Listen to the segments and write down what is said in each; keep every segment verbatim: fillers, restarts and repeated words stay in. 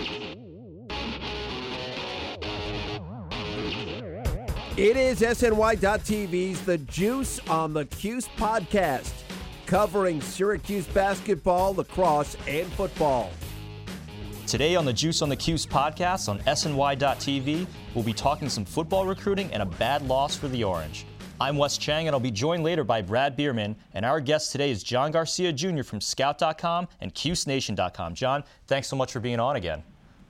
It is S N Y dot T V's The Juice on the Cuse podcast, covering Syracuse basketball, lacrosse, and football. Today on the Juice on the Cuse podcast on S N Y dot T V, we'll be talking some football recruiting and a bad loss for the Orange. I'm Wes Chang, and I'll be joined later by Brad Bierman, and our guest today is John Garcia Junior from Scout dot com and Cuse Nation dot com. John, thanks so much for being on again.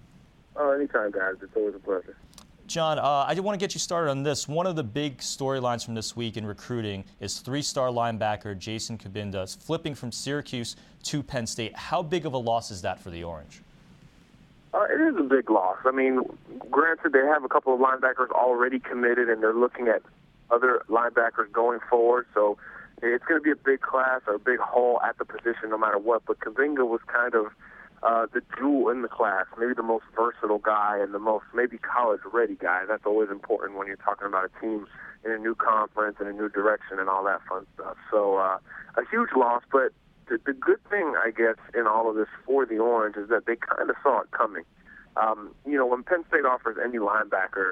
Oh, anytime, guys. It's always a pleasure. John, uh, I want to get you started on this. One of the big storylines from this week in recruiting is three-star linebacker Jason Cabinda flipping from Syracuse to Penn State. How big of a loss is that for the Orange? Uh, it is a big loss. I mean, granted, they have a couple of linebackers already committed, and they're looking at other linebackers going forward. So it's going to be a big class or a big hole at the position no matter what. But Cabinda was kind of Uh, the jewel in the class, maybe the most versatile guy and the most maybe college-ready guy. That's always important when you're talking about a team in a new conference and a new direction and all that fun stuff. So uh, a huge loss, but the, the good thing, I guess, in all of this for the Orange is that they kind of saw it coming. Um, you know, when Penn State offers any linebacker,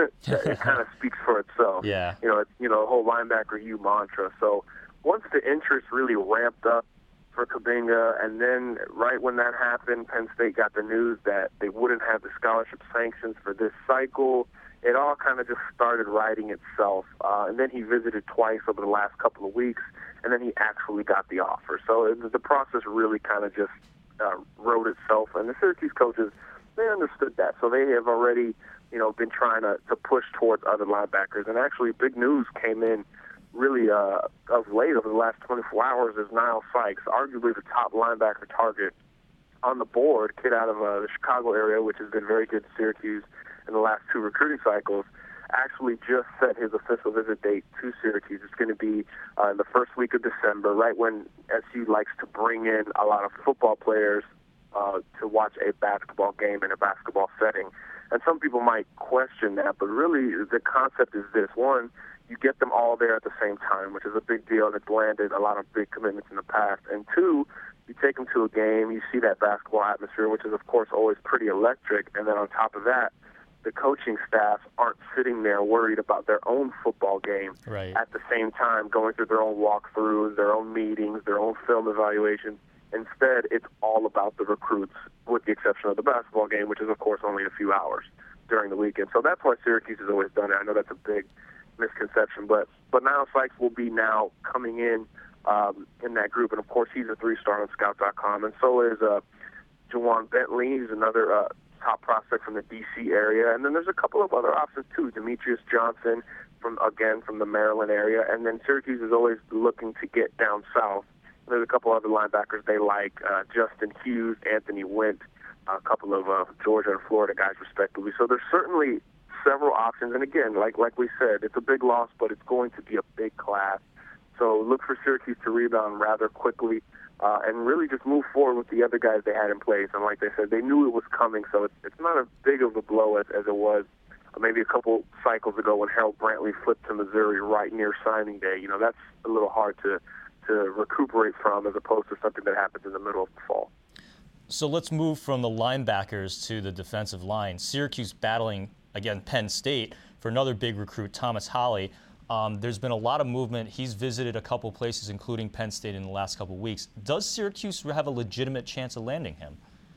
it kind of speaks for itself. Yeah. You know, it's, you know, the whole linebacker you mantra. So once the interest really ramped up for Cabinda, and then right when that happened, Penn State got the news that they wouldn't have the scholarship sanctions for this cycle. It all kind of just started writing itself. Uh, and then he visited twice over the last couple of weeks, and then he actually got the offer. So it, the process really kind of just uh, wrote itself. And the Syracuse coaches, they understood that. So they have already, you know, been trying to, to push towards other linebackers. And actually, big news came in really uh, of late over the last twenty-four hours is Niall Sykes, arguably the top linebacker target on the board, kid out of uh, the Chicago area, which has been very good to Syracuse in the last two recruiting cycles, actually just set his official visit date to Syracuse. It's going to be uh, in the first week of December, right when S U likes to bring in a lot of football players uh, to watch a basketball game in a basketball setting. And some people might question that, but really the concept is this. One, you get them all there at the same time, which is a big deal, and it's landed a lot of big commitments in the past. And two, you take them to a game, you see that basketball atmosphere, which is, of course, always pretty electric. And then on top of that, the coaching staff aren't sitting there worried about their own football game right. at the same time, going through their own walkthroughs, their own meetings, their own film evaluations. Instead, it's all about the recruits, with the exception of the basketball game, which is, of course, only a few hours during the weekend. So that's why Syracuse has always done it. I know that's a big misconception, but but Niall Sykes will be now coming in um, in that group, and of course he's a three-star on Scout dot com, and so is uh, Jawan Bentley, who's another uh, top prospect from the D C area, and then there's a couple of other options too. Demetrius Johnson, from again from the Maryland area, and then Syracuse is always looking to get down south. There's a couple other linebackers they like, uh, Justin Hughes, Anthony Wint, a couple of uh, Georgia and Florida guys respectively. So there's certainly several options, and again, like like we said, it's a big loss, but it's going to be a big class. So look for Syracuse to rebound rather quickly uh, and really just move forward with the other guys they had in place. And like they said, they knew it was coming, so it's, it's not as big of a blow as, as it was uh, maybe a couple cycles ago when Harold Brantley flipped to Missouri right near signing day. You know, that's a little hard to, to recuperate from as opposed to something that happens in the middle of the fall. So let's move from the linebackers to the defensive line. Syracuse battling, again, Penn State for another big recruit, Thomas Holly. Um, there's been a lot of movement. He's visited a couple places, including Penn State, in the last couple of weeks. Does Syracuse have a legitimate chance of landing him?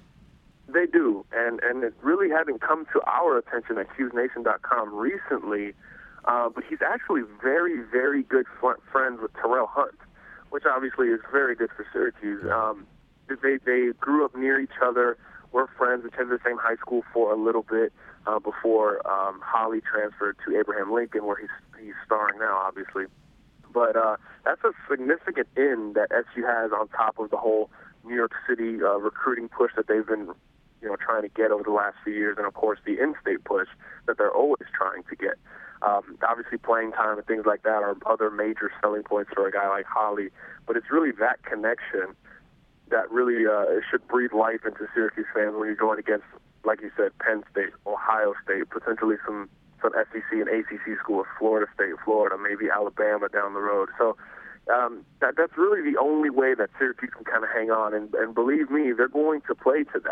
They do, and, and it really hasn't come to our attention at Cuse Nation dot com recently, uh, but he's actually very, very good fr- friends with Terrell Hunt, which obviously is very good for Syracuse. Um, they, they grew up near each other, were friends, attended the same high school for a little bit, Uh, before um, Holly transferred to Abraham Lincoln, where he's he's starring now, obviously. But uh, that's a significant in that S U has on top of the whole New York City uh, recruiting push that they've been, you know, trying to get over the last few years, and of course the in-state push that they're always trying to get. Um, obviously, playing time and things like that are other major selling points for a guy like Holly. But it's really that connection that really uh, should breathe life into Syracuse fans when you're going against, like you said, Penn State, Ohio State, potentially some, some S E C and A C C schools, Florida State, Florida, maybe Alabama down the road. So um, that that's really the only way that Syracuse can kind of hang on. And, and believe me, they're going to play to that.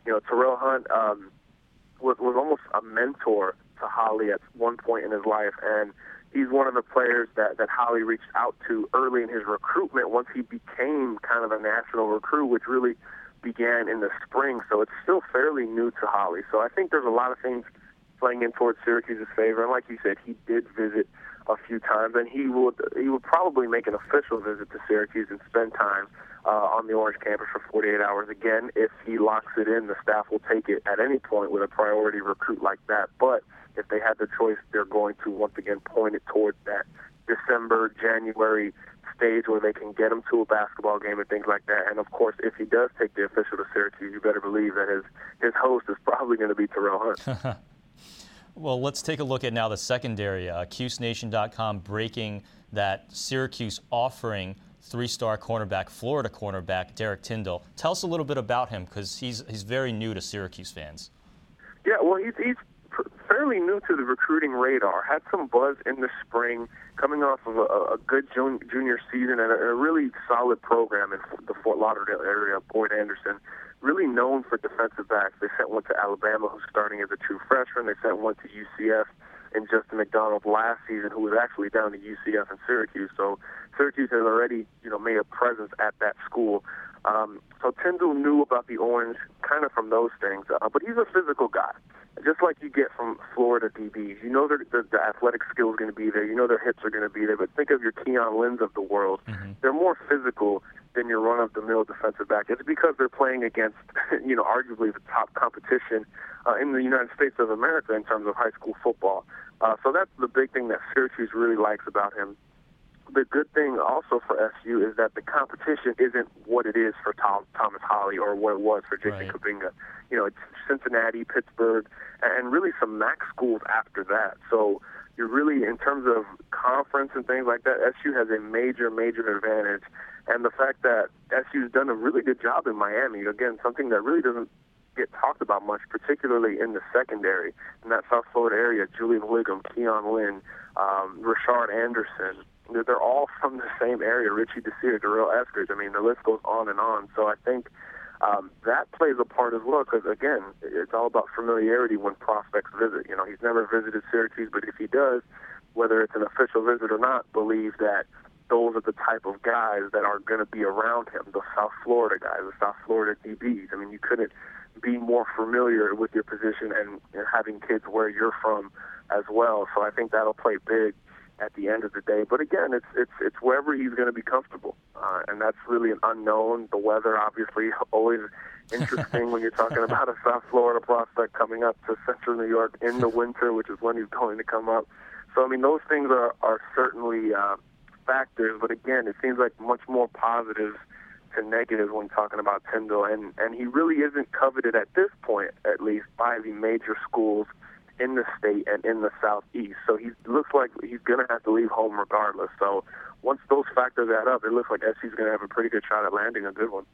You know, Terrell Hunt um, was, was almost a mentor to Holly at one point in his life, and he's one of the players that, that Holly reached out to early in his recruitment once he became kind of a national recruit, which really began in the spring. So it's still fairly new to Holly. So I think there's a lot of things playing in towards Syracuse's favor. And like you said, he did visit a few times, and he would he would probably make an official visit to Syracuse and spend time uh, on the Orange campus for forty-eight hours. Again, if he locks it in, the staff will take it at any point with a priority recruit like that. But if they had the choice, they're going to once again point it towards that December, January stage where they can get him to a basketball game and things like that. And of course, if he does take the official to Syracuse, you better believe that his his host is probably going to be Terrell Hunt. Well, let's take a look at now the secondary. Uh, Cuse Nation dot com breaking that Syracuse offering three-star cornerback, Florida cornerback, Derek Tyndall. Tell us a little bit about him, because he's he's very new to Syracuse fans. Yeah, well, he's, he's fairly new to the recruiting radar. Had some buzz in the spring, coming off of a, a good jun- junior season and a, a really solid program in the Fort Lauderdale area. Boyd Anderson, really known for defensive backs. They sent one to Alabama, who's starting as a true freshman. They sent one to U C F and Justin McDonald last season, who was actually down to U C F and Syracuse. So Syracuse has already, you know, made a presence at that school. Um, so Tyndall knew about the Orange kind of from those things, uh, but he's a physical guy. Just like you get from Florida D Bs. You know the, the, the athletic skill is going to be there. You know their hips are going to be there. But think of your Keon Lynns of the world. Mm-hmm. They're more physical than your run-of-the-mill defensive back. It's because they're playing against, you know, arguably the top competition uh, in the United States of America in terms of high school football. Uh, so that's the big thing that Syracuse really likes about him. The good thing also for S U is that the competition isn't what it is for Tom, Thomas Holly or what it was for Jason right. Kabinga. You know, it's Cincinnati, Pittsburgh, and really some MAC schools after that. So you're really, in terms of conference and things like that, S U has a major, major advantage. And the fact that S U's done a really good job in Miami, again, something that really doesn't get talked about much, particularly in the secondary, in that South Florida area, Julian Wiggum, Keon Lynn, um, Rashard Anderson. They're all from the same area, Richie Desir, Darrell Eskridge. I mean, the list goes on and on. So I think um, that plays a part as well because, again, it's all about familiarity when prospects visit. You know, he's never visited Syracuse, but if he does, whether it's an official visit or not, believe that those are the type of guys that are going to be around him, the South Florida guys, the South Florida D Bs. I mean, you couldn't be more familiar with your position and, and having kids where you're from as well. So I think that'll play big at the end of the day. But again, it's it's it's wherever he's going to be comfortable, uh, and that's really an unknown. The weather, obviously, always interesting when you're talking about a South Florida prospect coming up to Central New York in the winter, which is when he's going to come up. So I mean, those things are are certainly uh, factors. But again, it seems like much more positives to negatives when talking about Tyndall, and and he really isn't coveted at this point, at least, by the major schools in the state and in the Southeast. So he looks like he's going to have to leave home regardless. So once those factors add up, it looks like S U's going to have a pretty good shot at landing a good one.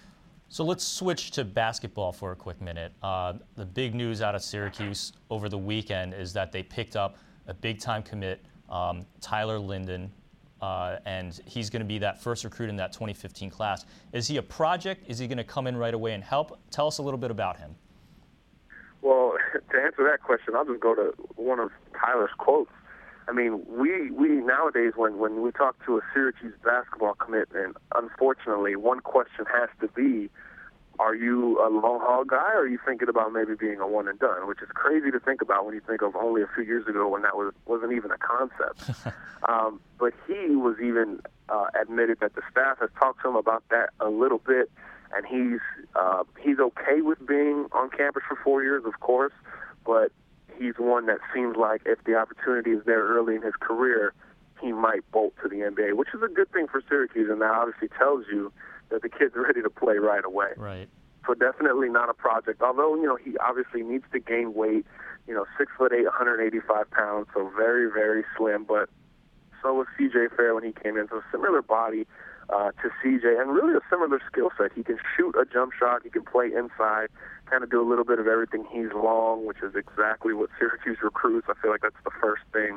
So let's switch to basketball for a quick minute. Uh, the big news out of Syracuse over the weekend is that they picked up a big-time commit, um, Tyler Linden, uh, and he's going to be that first recruit in that twenty fifteen class. Is he a project? Is he going to come in right away and help? Tell us a little bit about him. Well, to answer that question, I'll just go to one of Tyler's quotes. I mean, we we nowadays, when, when we talk to a Syracuse basketball commitment, unfortunately, one question has to be, are you a long haul guy, or are you thinking about maybe being a one and done? Which is crazy to think about when you think of only a few years ago when that was, wasn't even a concept. um, but he was even uh, admitted that the staff has talked to him about that a little bit. And he's uh, he's okay with being on campus for four years, of course, but he's one that seems like if the opportunity is there early in his career, he might bolt to the N B A, which is a good thing for Syracuse, and that obviously tells you that the kid's ready to play right away. Right. So definitely not a project, although, you know, he obviously needs to gain weight, you know, six foot eight, one hundred eighty-five pounds, so very, very slim, but so was C J Fair when he came in, so similar body Uh, to C J, and really a similar skill set. He can shoot a jump shot, he can play inside, kind of do a little bit of everything. He's long, which is exactly what Syracuse recruits. I feel like that's the first thing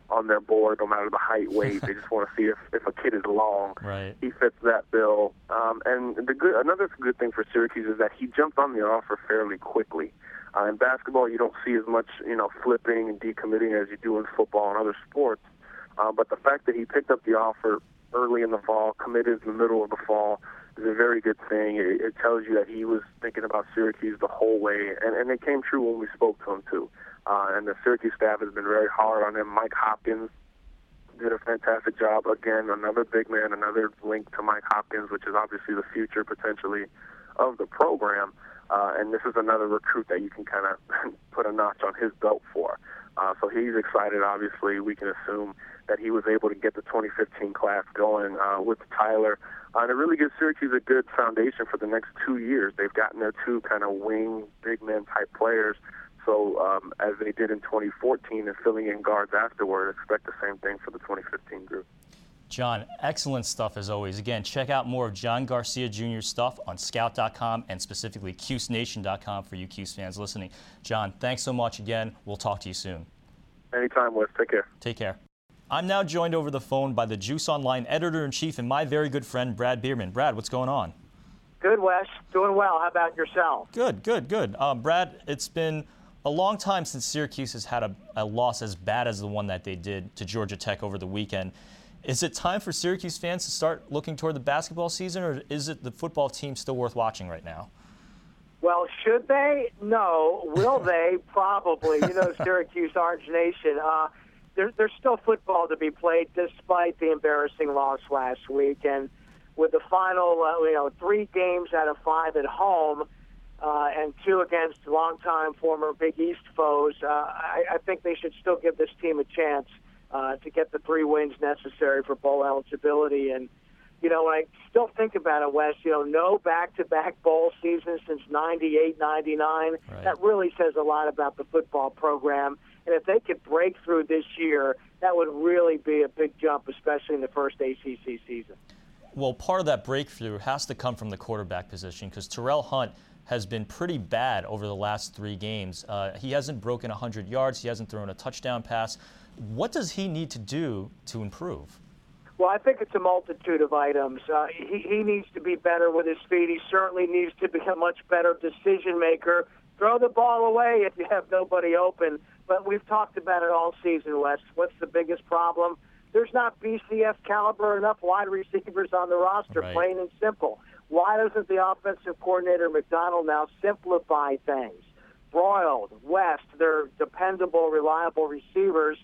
on their board, no matter the height, weight. They just want to see if, if a kid is long. Right. He fits that bill. Um, and the good, another good thing for Syracuse is that he jumped on the offer fairly quickly. Uh, in basketball, you don't see as much, you know, flipping and decommitting as you do in football and other sports. Uh, but the fact that he picked up the offer early in the fall, committed in the middle of the fall, is a very good thing. It, it tells you that he was thinking about Syracuse the whole way, and, and it came true when we spoke to him, too. Uh, and the Syracuse staff has been very hard on him. Mike Hopkins did a fantastic job. Again, another big man, another link to Mike Hopkins, which is obviously the future, potentially, of the program. Uh, and this is another recruit that you can kind of put a notch on his belt for. Uh, so he's excited, obviously. We can assume that he was able to get the twenty fifteen class going uh, with Tyler. Uh, and it really gives Syracuse a good foundation for the next two years. They've gotten their two kind of wing, big men type players. So um, as they did in twenty fourteen and filling in guards afterward, expect the same thing for the twenty fifteen group. John, excellent stuff as always. Again, check out more of John Garcia Junior's stuff on scout dot com and specifically Cuse Nation dot com for you Cuse fans listening. John, thanks so much again. We'll talk to you soon. Anytime, Wes. Take care. Take care. I'm now joined over the phone by the Juice Online editor-in-chief and my very good friend, Brad Bierman. Brad, what's going on? Good, Wes. Doing well. How about yourself? Good, good, good. Uh, Brad, it's been a long time since Syracuse has had a, a loss as bad as the one that they did to Georgia Tech over the weekend. Is it time for Syracuse fans to start looking toward the basketball season, or is it the football team still worth watching right now? Well, should they? No. Will they? Probably. You know, Syracuse Orange Nation. Uh, there, there's still football to be played despite the embarrassing loss last week. And with the final, uh, you know, three games out of five at home uh, and two against longtime former Big East foes, uh, I, I think they should still give this team a chance uh, to get the three wins necessary for bowl eligibility. And you know, I still think about it, Wes, you know, no back-to-back bowl season since ninety-eight, ninety-nine. Right. That really says a lot about the football program. And if they could break through this year, that would really be a big jump, especially in the first A C C season. Well, part of that breakthrough has to come from the quarterback position because Terrell Hunt has been pretty bad over the last three games. Uh, he hasn't broken one hundred yards. He hasn't thrown a touchdown pass. What does he need to do to improve? Well, I think it's a multitude of items. Uh, he, he needs to be better with his feet. He certainly needs to be a much better decision maker. Throw the ball away if you have nobody open. But we've talked about it all season, Wes. What's the biggest problem? There's not B C S caliber enough wide receivers on the roster, right. Plain and simple. Why doesn't the offensive coordinator, McDonald, now simplify things? Broyles, West, they're dependable, reliable receivers.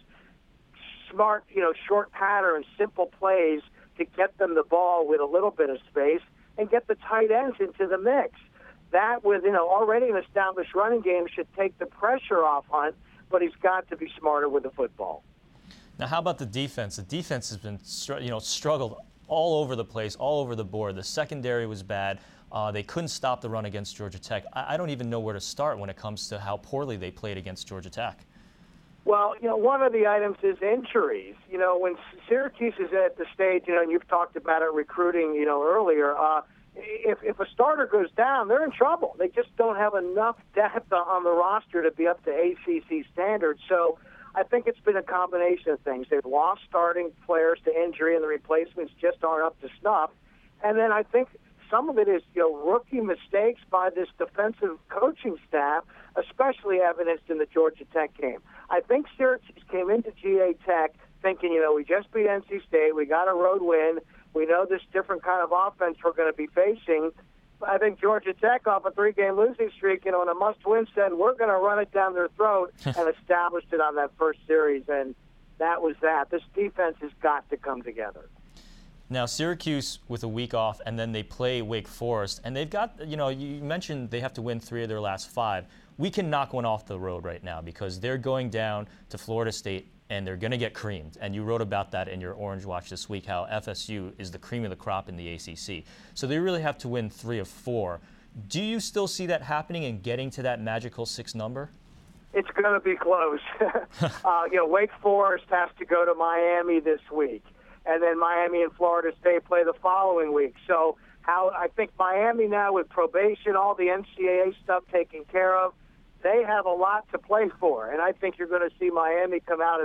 Smart, you know, short patterns, simple plays to get them the ball with a little bit of space and get the tight ends into the mix. That, with, you know, already an established running game, should take the pressure off Hunt, but he's got to be smarter with the football. Now, how about the defense? The defense has been, you know, struggled all over the place, all over the board. The secondary was bad. Uh, they couldn't stop the run against Georgia Tech. I, I don't even know where to start when it comes to how poorly they played against Georgia Tech. Well, you know, one of the items is injuries. You know, when Syracuse is at the stage, you know, and you've talked about it recruiting, you know, earlier, uh, if, if a starter goes down, they're in trouble. They just don't have enough depth on the roster to be up to A C C standards. So I think it's been a combination of things. They've lost starting players to injury, and the replacements just aren't up to snuff. And then I think some of it is, you know, rookie mistakes by this defensive coaching staff, especially evidenced in the Georgia Tech game. I think Syracuse came into G A Tech thinking, you know, we just beat N C State, we got a road win, we know this different kind of offense we're going to be facing. I think Georgia Tech, off a three-game losing streak, you know, in a must-win, said we're going to run it down their throat and established it on that first series, and that was that. This defense has got to come together. Now, Syracuse with a week off, and then they play Wake Forest, and they've got, you know, you mentioned they have to win three of their last five. We can knock one off the road right now because they're going down to Florida State, and they're going to get creamed. And you wrote about that in your Orange Watch this week, how F S U is the cream of the crop in the A C C. So they really have to win three of four. Do you still see that happening and getting to that magical six number? It's going to be close. uh, you know, Wake Forest has to go to Miami this week. And then Miami and Florida State play the following week. So how I think Miami now, with probation, all the N C double A stuff taken care of, they have a lot to play for. And I think you're going to see Miami come out as a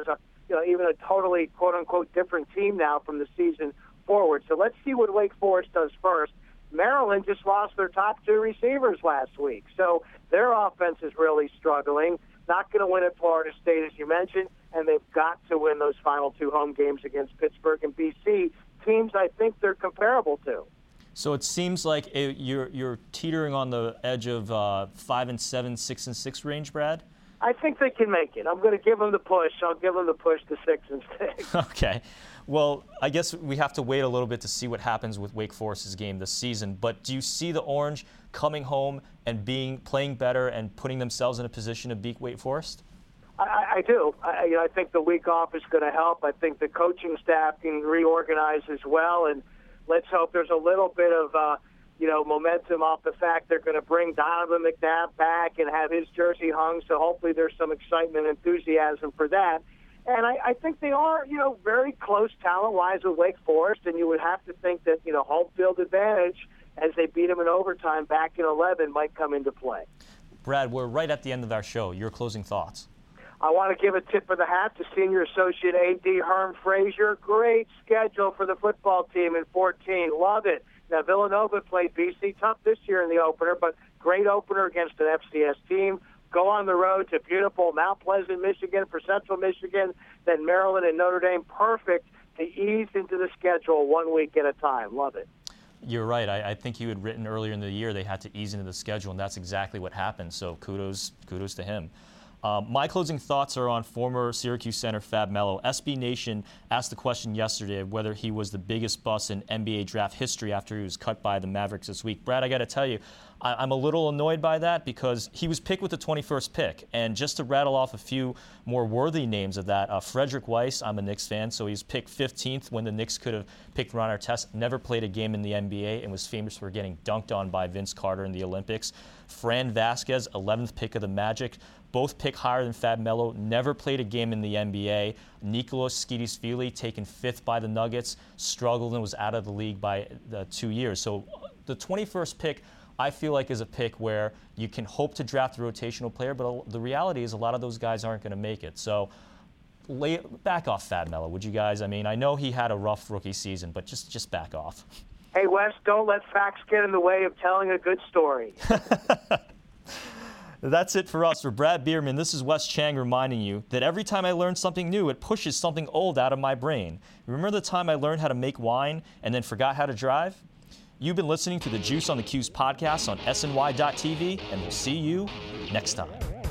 you know, even a totally quote-unquote different team now from the season forward. So let's see what Wake Forest does first. Maryland just lost their top two receivers last week, so their offense is really struggling. Not going to win at Florida State, as you mentioned, and they've got to win those final two home games against Pittsburgh and B C, teams I think they're comparable to. So it seems like it, you're you're teetering on the edge of uh, five and seven, six and six range, Brad. I think they can make it. I'm going to give them the push. I'll give them the push to six and six. Okay. Well, I guess we have to wait a little bit to see what happens with Wake Forest's game this season. But do you see the Orange coming home and being playing better and putting themselves in a position to beat Wake Forest? I, I do. I, you know, I think the week off is going to help. I think the coaching staff can reorganize as well, and let's hope there's a little bit of, uh, you know, momentum off the fact they're going to bring Donovan McNabb back and have his jersey hung. So hopefully there's some excitement and enthusiasm for that. And I, I think they are, you know, very close talent-wise with Wake Forest, and you would have to think that, you know, home field advantage as they beat them in overtime back in eleven might come into play. Brad, we're right at the end of our show. Your closing thoughts. I want to give a tip of the hat to Senior Associate A D Herm Frazier. Great schedule for the football team in fourteen. Love it. Now, Villanova played B C tough this year in the opener, but great opener against an F C S team. Go on the road to beautiful Mount Pleasant, Michigan for Central Michigan, then Maryland and Notre Dame. Perfect to ease into the schedule one week at a time. Love it. You're right. I, I think you had written earlier in the year they had to ease into the schedule, and that's exactly what happened. So kudos, kudos to him. Um, my closing thoughts are on former Syracuse center Fab Melo. S B Nation asked the question yesterday of whether he was the biggest bust in N B A draft history after he was cut by the Mavericks this week. Brad, I got to tell you, I, I'm a little annoyed by that because he was picked with the twenty-first pick. And just to rattle off a few more worthy names of that, uh, Frederick Weiss, I'm a Knicks fan, so he's picked fifteenth when the Knicks could have picked Ron Artest. Never played a game in the N B A and was famous for getting dunked on by Vince Carter in the Olympics. Fran Vasquez, eleventh pick of the Magic. Both pick higher than Fab Melo, never played a game in the N B A. Nicolas Skidisvili, taken fifth by the Nuggets, struggled and was out of the league by uh, two years. So the twenty-first pick, I feel like, is a pick where you can hope to draft a rotational player, but the reality is a lot of those guys aren't going to make it. So lay, back off Fab Melo, would you guys? I mean, I know he had a rough rookie season, but just, just back off. Hey, Wes, don't let facts get in the way of telling a good story. That's it for us. For Brad Bierman, this is Wes Chang reminding you that every time I learn something new, it pushes something old out of my brain. Remember the time I learned how to make wine and then forgot how to drive? You've been listening to the Juice on the Cuse podcast on S N Y dot T V, and we'll see you next time.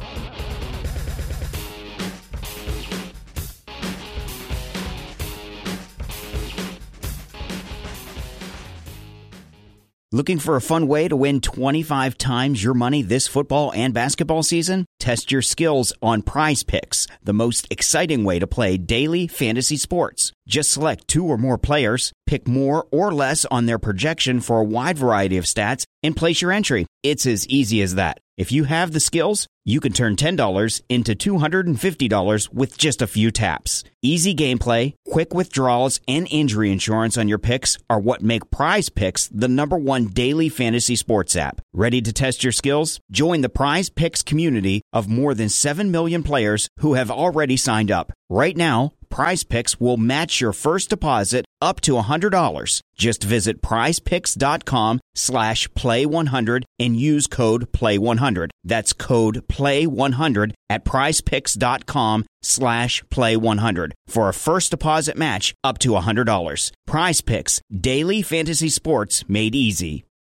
Looking for a fun way to win twenty-five times your money this football and basketball season? Test your skills on Prize Picks, the most exciting way to play daily fantasy sports. Just select two or more players, pick more or less on their projection for a wide variety of stats, and place your entry. It's as easy as that. If you have the skills, you can turn ten dollars into two hundred fifty dollars with just a few taps. Easy gameplay, quick withdrawals, and injury insurance on your picks are what make Prize Picks the number one daily fantasy sports app. Ready to test your skills? Join the Prize Picks community of more than seven million players who have already signed up. Right now, Prize Picks will match your first deposit up to one hundred dollars. Just visit prizepicks.com slash play one hundred and use code play one hundred. That's code play one hundred at prizepicks.com slash play one hundred for a first deposit match up to one hundred dollars. Prize Picks, daily fantasy sports made easy.